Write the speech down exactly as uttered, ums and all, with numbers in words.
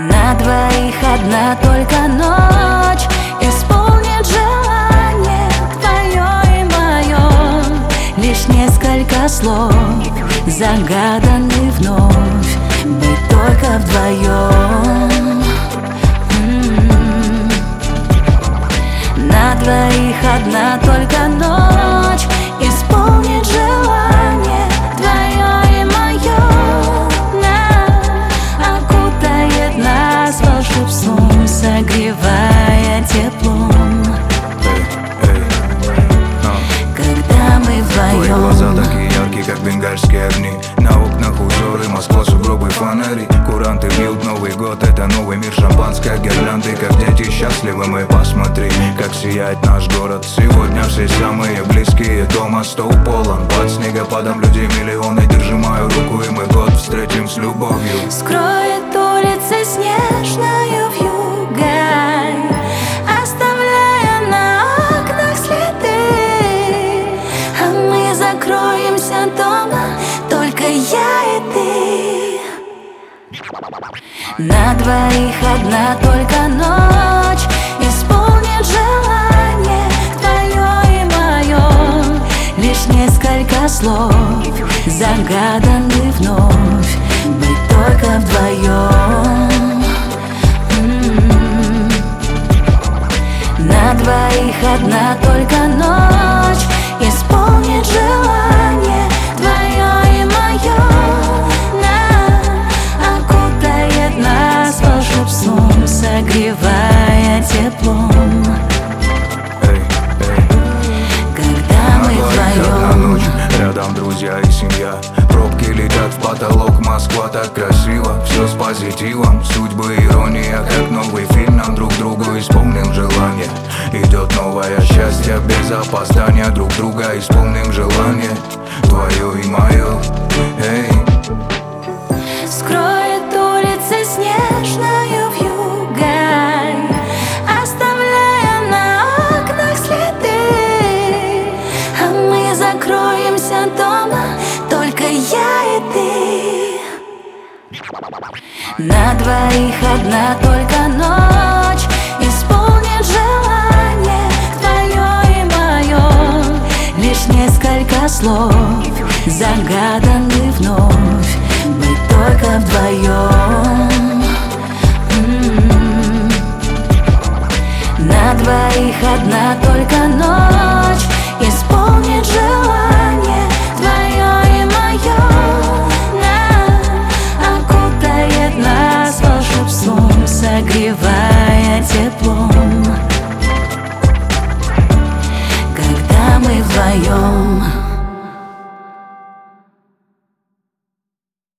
На двоих одна только ночь исполнит желание твое и мое. Лишь несколько слов, загаданы вновь, быть только вдвоем. М-м-м. На двоих одна только ночь исполнит желание твое и мое. Окутает нас волшебством, согревая теплом. Когда мы вдвоем. Твои глаза такие яркие, как бенгальские огни. На окнах узоры, Москва, сугробы, фонари. Куранты бьют Новый год, это новый мир, шампанское, гирлянды. Как дети счастливы мы, посмотри, как сияет наш город. Сегодня все самые близкие дома, стол полон. Под снегопадом людей миллионы, держи мою руку, и мы год встретим с любовью. Скроет улицы снежною вьюгой, оставляя на окнах следы. А мы закроемся дома, только я и ты. На двоих одна только ночь исполнит желание твое и мое. Лишь несколько слов, загаданы вновь, быть только вдвоем. М-м-м. На двоих одна только ночь исполнит желание твое и мое. Окутает нас волшебством, согревая теплом. Эй, эй. Когда мы вдвоем. Рядом друзья и семья. Пробки летят в потолок, Москва так красиво. Все с позитивом, судьбы ирония. Как новый фильм, нам друг другу исполним желание. Идет новое счастье без опоздания. Друг друга исполним желание твое и мое. Эй. Скроет улицы снежною вьюгой, оставляя на окнах следы. А мы закроемся дома, только я и ты. На двоих одна только ночь исполнит желание твое и мое. Лишь несколько слов, загаданы вновь, быть только вдвоем. М-м-м. На двоих одна только ночь исполнит желание твое и мое. Окутает нас волшебством, согревая теплом. Когда мы вдвоем.